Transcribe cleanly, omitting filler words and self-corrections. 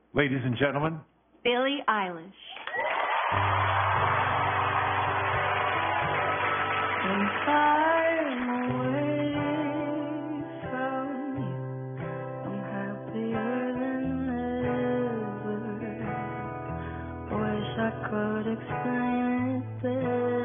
Ladies and gentlemen, Billie Eilish. I'm far away from you. I'm happier than ever. Wish I could explain it better.